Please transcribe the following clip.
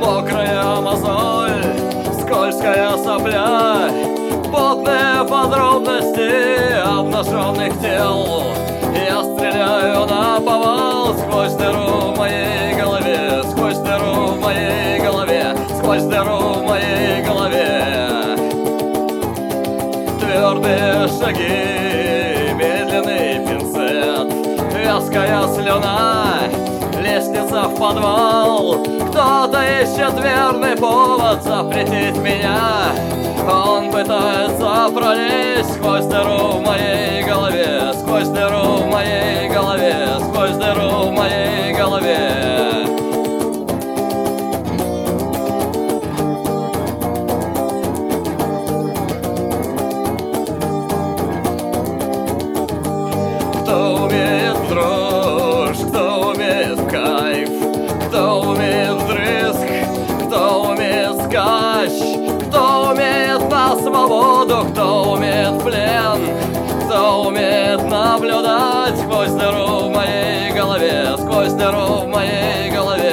Мокрая мозоль, скользкая сопля, потные подробности обнаженных тел. Я стреляю наповал сквозь дыру в моей голове, сквозь дыру в моей голове, сквозь дыру в моей голове. Твердые шаги, медленный пинцет, вязкая слюна, лестница в подвал. Кто-то ищет верный повод запретить меня. Он пытается пролезть сквозь дыру в моей голове, сквозь дыру в моей голове, сквозь дыру в моей голове. Кто умеет в дрожь, кто умеет в кайф, кто умеет вдрызг, кто умеет скач, кто умеет на свободу, кто умеет в плен, кто умеет наблюдать сквозь дыру в моей голове, сквозь дыру в моей голове.